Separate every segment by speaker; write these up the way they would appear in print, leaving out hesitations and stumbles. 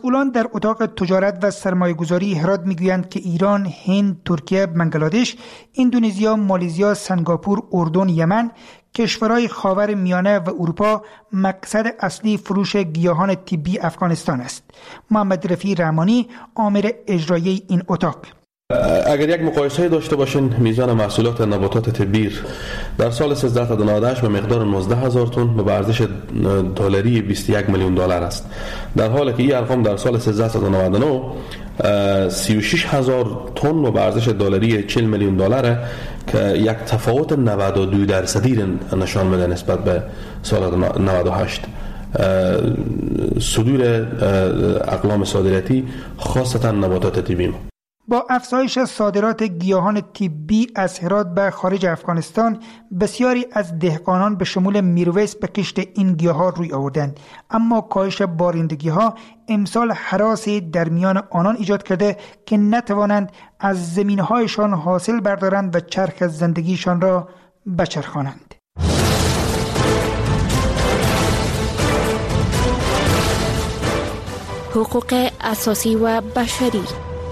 Speaker 1: مسئولان در اتاق تجارت و سرمایه‌گذاری هرات میگویند که ایران، هند، ترکیه، بنگلادش، اندونزیا، مالزیا، سنگاپور، اردن، یمن، کشورهای خاور میانه و اروپا مقصد اصلی فروش گیاهان طبی افغانستان است. محمد رفیع رحمانی، آمر اجرایی این اتاق:
Speaker 2: اگر یک مقایسه داشته باشین، میزان محصولات نباتات طبی در سال 1398 به مقدار 19000 تن به ارزش دلاری 21 میلیون دلار است، در حالی که این ارقام در سال 1399 36000 تن به ارزش دلاری 40 میلیون دلار که یک تفاوت 92% نشان میده نسبت به سال 98. صدور اقلام صادراتی خاصتا نباتات طبی.
Speaker 1: با افزایش صادرات گیاهان طبی از هرات به خارج افغانستان، بسیاری از دهقانان به شمول میرویس به کشت این گیاها روی آوردند، اما کاهش بارندگی‌ها امسال هراسی در میان آنان ایجاد کرده که نتوانند از زمین‌هایشان حاصل بردارند و چرخ زندگیشان را بچرخانند.
Speaker 3: حقوق اساسی و بشری.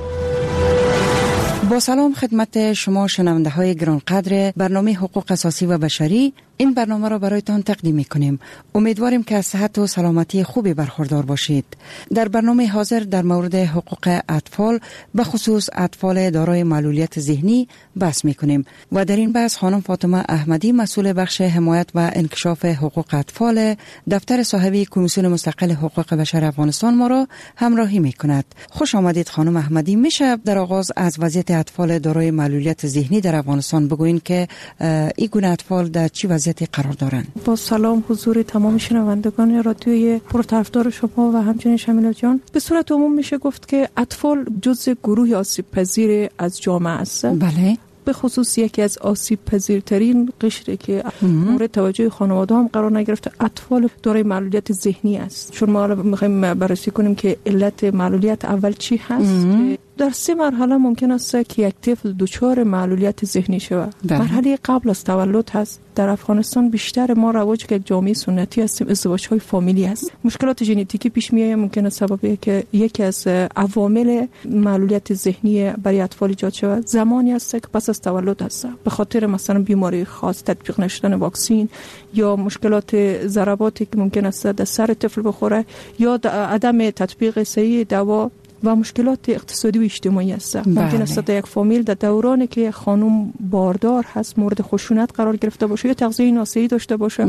Speaker 4: با سلام خدمت شما شنونده های گرانقدر برنامه حقوق اساسی و بشری. این برنامه را برایتان تقدیم می‌کنیم. امیدواریم که از صحت و سلامتی خوبی برخوردار باشید. در برنامه حاضر در مورد حقوق اطفال، به خصوص اطفال دارای معلولیت ذهنی بحث می‌کنیم و در این بحث خانم فاطمه احمدی، مسئول بخش حمایت و انکشاف حقوق اطفال دفتر صاحبی کمیسیون مستقل حقوق بشر افغانستان ما را همراهی می‌کند. خوش آمدید خانم احمدی. میشه در آغاز از وضعیت اطفال دارای معلولیت ذهنی در افغانستان بگوین که این گونه اطفال در چه وضعیتی قرار دارند؟
Speaker 5: با سلام حضور تمام شنوندگان رادیوی پرطرفدار شما و همچنین شمیلا جان، به صورت عموم میشه گفت که اطفال جزء گروه آسیب پذیر از جامعه است.
Speaker 4: بله.
Speaker 5: به خصوص یکی از آسیب پذیرترین قشری که مورد توجه خانواده هم قرار نگرفته اطفال دارای معلولیت ذهنی است. چون ما میخوایم بررسی کنیم که علت معلولیت اول چی هست. در 3 مرحله ممکن است که یک طفل دچار معلولیت ذهنی شود. مرحله قبل از تولد هست. در افغانستان بیشتر ما رواج که جامعه سنتی هستیم، ازدواج‌های فامیلی هست. مشکلات ژنتیکی پیش میاد، ممکن است سببی که یکی از عوامل معلولیت ذهنی برای اطفال ایجاد شود زمانی است که پس از تولد هست، به خاطر مثلا بیماری خاص، تطبیق نشدن واکسن یا مشکلات ضرباتی که ممکن است در سر طفل بخوره یا عدم تطبیق صحیح دوا و مشکلات اقتصادی و اجتماعی است. ممکن است در یک فامیل در دورانی که خانم باردار هست مورد خشونت قرار گرفته باشه یا تغذیه ناصحی داشته باشه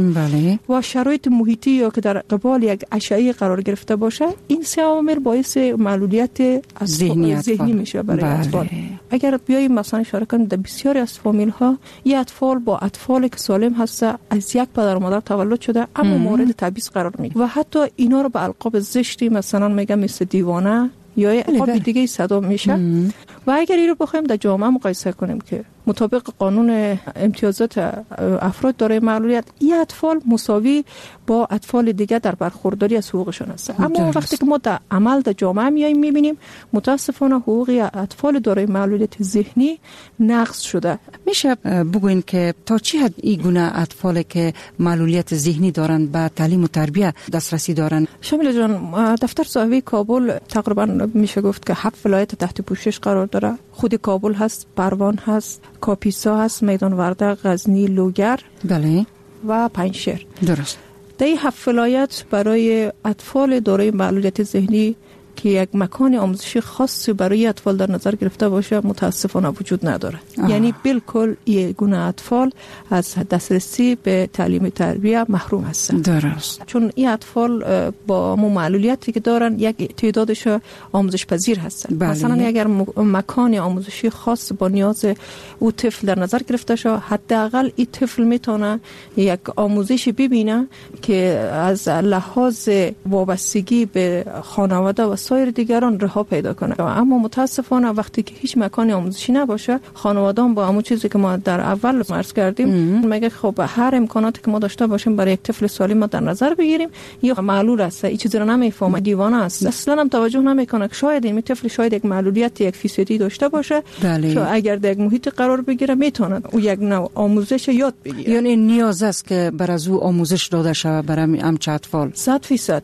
Speaker 5: و شرایط محیطی یا که در قبال یک اشعه قرار گرفته باشه، این 3 عامل باعث معلولیت ذهنی میشه برای اطفال. اگر بیاییم مثلا اشاره کنیم در بسیاری از فامیل ها این اطفال با اطفالی که سالم هست از یک پدر و مادر تولد شده اما مورد تبعیض قرار میگیره و حتی اینا رو به القاب زشتی مثلا میگم مثل دیوانه یا القاب دیگه صدا میشه. و اگر این رو بخوایم در جامعه مقایسه کنیم که مطابق قانون امتیازات افراد دارای معلولیت این اطفال مساوی با اطفال دیگه در برخورداری از حقوقشون هست، اما وقتی که ما در عمل در جامعه میایم میبینیم متاسفانه حقوق اطفال دارای معلولیت ذهنی نقض شده.
Speaker 4: میشه بگوین که تا چه حد این گونه اطفال که معلولیت ذهنی دارن به تعلیم و تربیت دسترسی دارن؟
Speaker 5: شمیل جان، دفتر صاحبی کابل تقریبا میشه گفت که 7 ولایت تحت پوشش قرار داره. خود کابل هست، پروان هست، کاپیسا هست، میدان ورده، غزنی، لوگر
Speaker 4: بله
Speaker 5: و پنجشیر.
Speaker 4: درست.
Speaker 5: در این 7 ولایت برای اطفال دارای معلولیت ذهنی که یک مکان آموزشی خاصی برای اطفال در نظر گرفته باشه متاسفانه وجود نداره. یعنی بالکل این گونه اطفال از دسترسی به تعلیم تربیت محروم هستند.
Speaker 4: درست.
Speaker 5: چون این اطفال با معلولیتی که دارن یک تعدادش آموزش پذیر هستند. مثلا اگر مکان آموزشی خاص با نیاز او طفل در نظر گرفته شه، حداقل این طفل میتونه یک آموزشی ببینه که از لحاظ وابستگی به خانواده و سایر دیگران رها پیدا کنه. اما متاسفانه وقتی که هیچ مکان آموزشی نباشه، خانواده‌ها با همون چیزی که ما در اول عرض کردیم میگه خب هر امکاناتی که ما داشته باشیم برای یک طفل سالم ما در نظر بگیریم، یا معلول است، این چیزی رو نمیفهمه، دیوانه است، اصلا هم توجه نمیکنه که شاید این طفل شاید یک معلولیت 1% داشته باشه که اگر در یک محیط قرار بگیره میتونه او یک نوع آموزش یاد بگیره.
Speaker 4: یعنی نیاز است که بر از او آموزش داده شود برای همچه اطفال.
Speaker 5: 100%.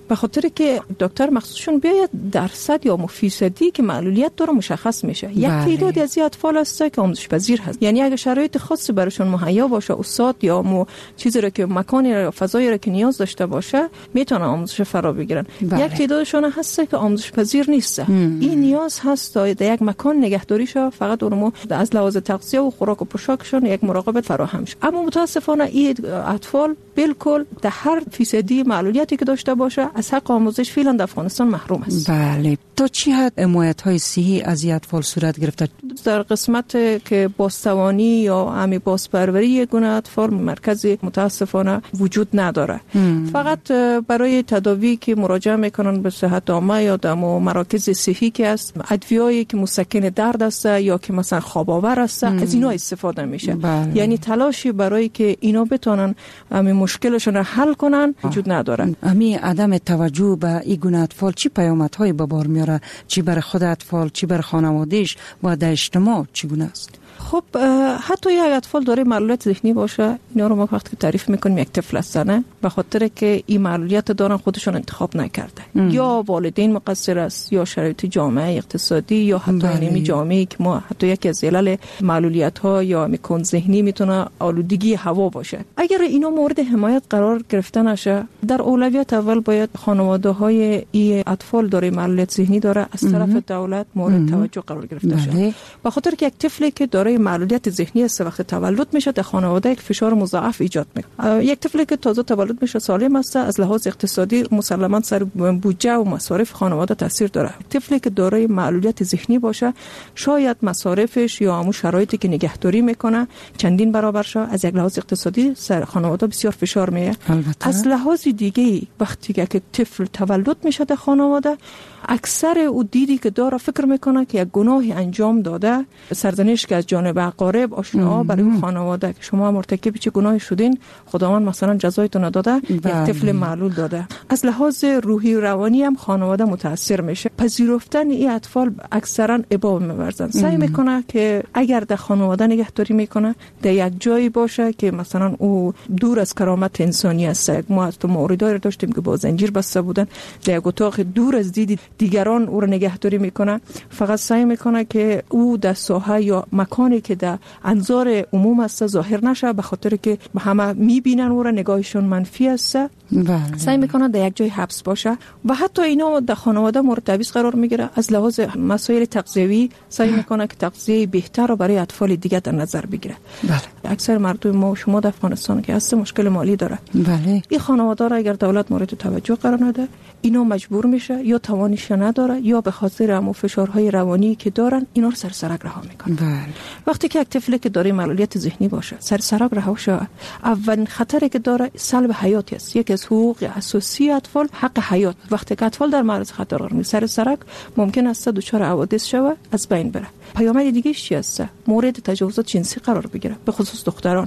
Speaker 5: به خاطر که دکتر مخصوصشون بیاید درصد یا فیصدی که معلولیت داره مشخص میشه. یک تعدادی از اطفال هست که آموزش پذیر هست، یعنی اگر شرایط خاصی براشون مهیا باشه، استاد یا چیزی رو که مکانی یا فضایی رو که نیاز داشته باشه میتونه آموزش فرا بگیرن. یک تعدادشون هست که آموزش پذیر نیست. این نیاز هست تا در یک مکان نگهداری شه، فقط اونمو از لحاظ تغذیه و خوراک و پوشاکشون یک مراقبت فراهم شه. اما متاسفانه این اطفال بالکل در هر فیصدی معلولیتی که داشته باشه از حق آموزش فعلا در افغانستان محروم است.
Speaker 4: بله. تا چی حد حمایت‌های صحی از این اطفال صورت گرفته؟
Speaker 5: در قسمت که بازتوانی یا همی بازپروری یک گونه اطفال مرکزی متاسفانه وجود نداره. فقط برای تداوی که مراجعه میکنن به صحت عامه یا در مراکز صحی که است، ادویه‌ای که مسکن درد است یا که مثلا خواب آور است، از اینا استفاده میشه. یعنی تلاشی برای که اینا بتونن همین مشکلشون رو حل کنن وجود نداره.
Speaker 4: همین عدم توجه به این گونه اطفال چی پیامدهای به بار میاره؟ چی برای خود اطفال، چی برای خانواده‌اش و در اجتماع چگونه است؟
Speaker 5: خب حتی یک اطفال داره معلولیت ذهنی باشه، اینا رو ما وقتی تعریف میکنیم یک طفل هستن به خاطر که این معلولیت دارن خودشون انتخاب نکرده. یا والدین مقصر است، یا شرایط جامعه اقتصادی، یا حتی نیمی جامعه که ما حتی یکی از علل معلولیت ها یا میکن ذهنی میتونه آلودگی هوا باشه. اگر اینا مورد حمایت قرار گرفته نشه، در اولویت اول باید خانواده های این اطفال داره معلولیت ذهنی داره از طرف دولت مورد توجه قرار گرفته شه. به خاطر که یک طفلی که داره معلولیت ذهنی است وقتی تولد میشه در خانواده یک فشار مضاعف ایجاد میکنه. یک طفلی که تازه تولد میشه سالم است، از لحاظ اقتصادی مسلماً سر بودجه و مصارف خانواده تاثیر داره. طفلی که دارای معلولیت ذهنی باشه شاید مصارفش یا همون شرایطی که نگهداری میکنه چندین برابر شه. از یک لحاظ اقتصادی سر خانواده بسیار فشار میه. از لحاظ دیگه وقتی که طفل تولد میشه در خانواده، اکثر او دیدی که داره فکر میکنه که یک گناهی انجام داده، سرزنش که از جانب اقارب آشناها برای خانواده که شما مرتکب چه گناهی شدین، خداوند مثلا جزایتون داده، یک طفل معلول داده. از لحاظ روحی و روانی هم خانواده متاثر میشه. پذیرفتن این اطفال اکثرا ابا می‌ورزن. سعی میکنه که اگر در خانواده نگهداری میکنه در یک جایی باشه که مثلا او دور از کرامت انسانی است. ما از تو موردی داشتیم که با زنجیر بسته بودن در یک اتاق دور از دید دیگران او رو نگهداری میکنه. فقط سعی میکنه که او در ساحه یا مکانی که در انظار عموم است ظاهر نشه، به خاطر که همه میبینن او رو، نگاهشون منفی است. سعی میکنه در یک جای حبس باشه و حتی اینا در خانواده مورد تبعیض قرار میگیره. از لحاظ مسائل تغذیوی سعی میکنه که تغذیه بهتر رو برای اطفال دیگه در نظر بگیره. اکثر مردم ما و شما در افغانستان که هست مشکل مالی داره. این خانواده را اگر دولت مورد توجه قرار نده، اینا مجبور میشه یا توانش نداره یا به خاطر همون فشارهای روانی که دارن اینا رو سرسرک رها میکنن. وقتی که یک طفلی که داره معلولیت ذهنی باشه سرسرک رها شه، اولین خطری که داره سلب حیاتی است. یکی از حقوق اساسی اطفال حق حیات. وقتی که اطفال در معرض خطر قرار میگیره، سرسرک ممکن است دچار حوادث شوه، از بین بره. پیامد دیگه چی است؟ مورد تجاوزات جنسی قرار بگیره، به خصوص دختران.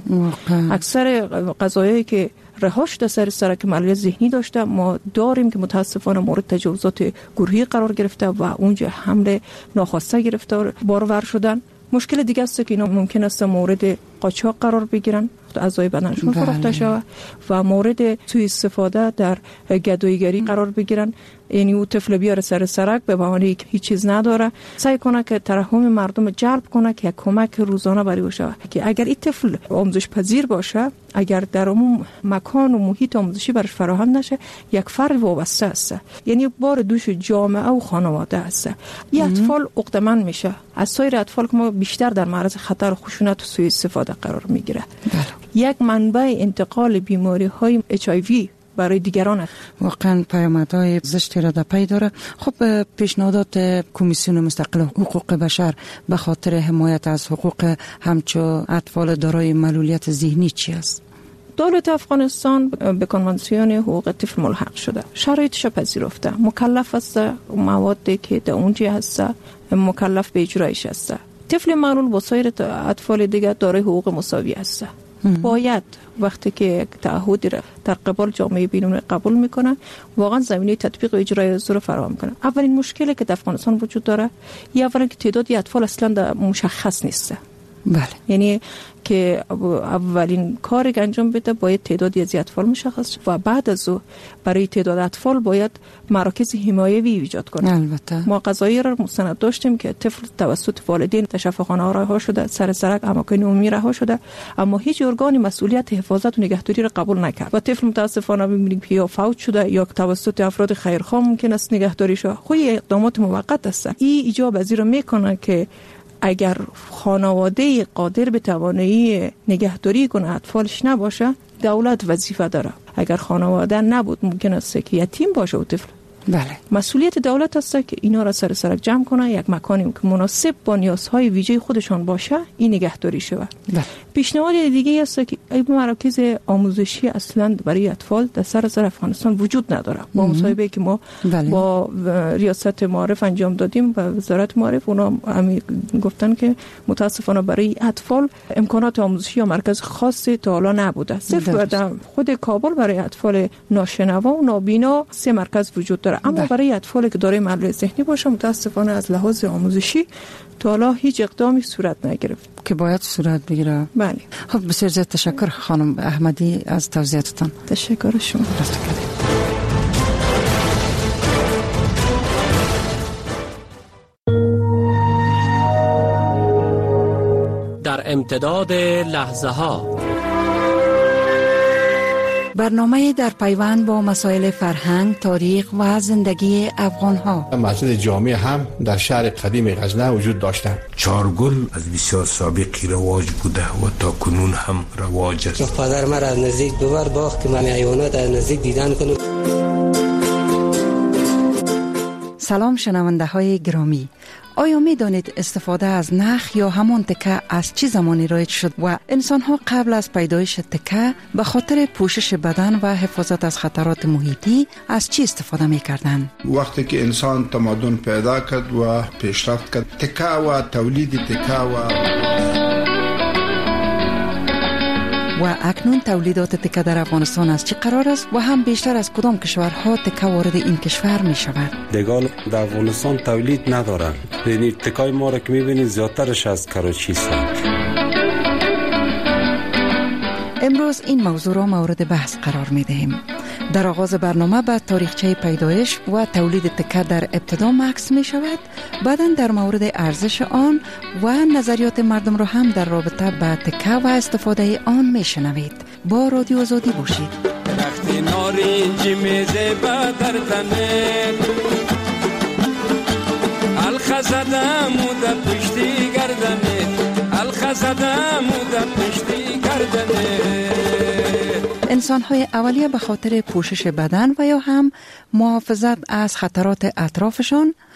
Speaker 5: اکثر قضایایی که رهاش در سرک معلولیت ذهنی داشته ما داریم که متاسفانه مورد تجاوزات گروهی قرار گرفته و اونجا حمله ناخواسته گرفتار بارور شدن. مشکل دیگه است که اینا ممکن است مورد قاچاق قرار بگیرن، اعضای بدنشون فروخته شود و مورد سوء استفاده در گداییگری قرار بگیرن. یعنی او طفل بیاره سرک به بهانه که هیچ چیز نداره، سعی کنه که ترحم مردم جلب کنه که یک کمک روزانه برای او شود. که اگر این طفل آموزش پذیر باشه، اگر در اون مکان و محیط آموزشی برش فراهم نشه، یک فرد وابسته است. یعنی بار دوش جامعه و خانواده است. این اطفال عقده‌مند میشه. از سایر اطفال که ما بیشتر در معرض خطر خشونت و سوء استفاده قرار میگیره. یک منبع انتقال بیماری‌های HIV برای دیگران است.
Speaker 4: واقعا پیامدهای زشتی را در پی داره. خب پیشنهادات کمیسیون مستقل حقوق بشر به خاطر حمایت از حقوق همچو اطفال دارای معلولیت ذهنی چی است؟
Speaker 5: دولت افغانستان به کنوانسیون حقوق طفل ملحق شده، شرایطش پذیرفته، مکلف است موادی که در اونجا هست مکلف به اجرایش است. طفل معلول با سایر اطفال دیگر دارای حقوق مساوی است. باید وقتی که تعهدی را در قبال جامعه بین‌المللی قبول میکنه واقعا زمینه تطبیق و اجرای از رو فراهم کنه. اولین مشکلی که در افغانستان وجود داره اولا که تعداد اطفال اصلا مشخص نیست.
Speaker 4: بله.
Speaker 5: یعنی که اولین کاری که انجام بده باید تعدادی از اطفال مشخص و بعد از او برای تعداد اطفال باید مراکز حمایوی ایجاد کنه.
Speaker 4: البته
Speaker 5: ما قضایی را مستند داشتیم که طفل توسط والدین در شفاخانه ها رها شده، سر سرک اماکن عمومی رها شده، اما هیچ ارگانی مسئولیت حفاظت و نگهداری را قبول نکرد و طفل متاسفانه می‌بینیم که یا فوت شده یا توسط افراد خیرخواه ممکن است نگهداری شه. خود اقدامات موقت است. این ایجاب از این را میکنه که اگر خانواده قادر به توانایی نگهداری کنه اطفالش نباشه، دولت وظیفه داره. اگر خانواده نبود ممکن است که یتیم باشه و طفل.
Speaker 4: بله.
Speaker 5: مسئولیت دولت است که اینا را سر سرک جمع کنه، یک مکانی که مناسب با نیازهای ویژه خودشان باشه این نگهداری شود.
Speaker 4: بله.
Speaker 5: پیشنهاد دیگه است که این مراکز آموزشی اصلا برای اطفال در سراسر افغانستان وجود نداره. با مصاحبه که ما
Speaker 4: بله.
Speaker 5: با ریاست معارف انجام دادیم و وزارت معارف، اونا همین گفتن که متاسفانه برای اطفال امکانات آموزشی یا مرکز خاصی تا حالا نبوده. صرف در خود کابل برای اطفال ناشنوا و نابینا 3 مرکز وجود داره، اما برای اطفالی که دارای معلولیت ذهنی باشه متاسفانه از لحاظ آموزشی تا حالا هیچ اقدامی صورت نگرفت
Speaker 4: که باید صورت بگیره.
Speaker 5: بله.
Speaker 4: خب بسیار زیاد تشکر خانم احمدی از توضیحاتتان.
Speaker 5: تشکر شما.
Speaker 6: در امتداد لحظه ها
Speaker 4: برنامه در پیوند با مسائل فرهنگ، تاریخ و زندگی افغان ها.
Speaker 7: مسجد جامع هم در شهر قدیم غزنه وجود داشتند.
Speaker 8: چارگل از بسیار سابقی رواج بوده و تا کنون هم رواج است.
Speaker 9: پدر مرا از نزدیک دوبار باخت که من حیوانات از نزدیک دیدن کنم.
Speaker 4: سلام شنونده های گرامی، آیا می دانید استفاده از نخ یا همون تکه از چه زمانی رایج شد و انسان ها قبل از پیدایش تکه به خاطر پوشش بدن و حفاظت از خطرات محیطی از چی استفاده می کردن؟
Speaker 10: وقتی که انسان تمدن پیدا کرد و پیشرفت کرد، تکه و تولید تکه
Speaker 4: و اکنون تولیدات تکه در افغانستان از چه قرار است و هم بیشتر از کدام کشورها تکه وارد این کشور می شود؟
Speaker 11: دگال در افغانستان تولید ندارند. یعنی تکای ما را که می بینید زیادترش از کراچی است.
Speaker 4: امروز این موضوع را مورد بحث قرار می دهیم. در آغاز برنامه به تاریخچه پیدایش و تولید تکه در ابتدا مکس می شود، بعداً در مورد ارزش آن و نظریات مردم را هم در رابطه با تکه و استفاده آن می شنوید. با رادیو آزادی باشید.
Speaker 12: درخت نارنجی میزه با دردنه الخزدم و در پشتی گردنه الخزدم و در پشتی گردنه.
Speaker 4: انسان‌های اولیه به خاطر پوشش بدن و یا هم محافظت از خطرات اطرافشان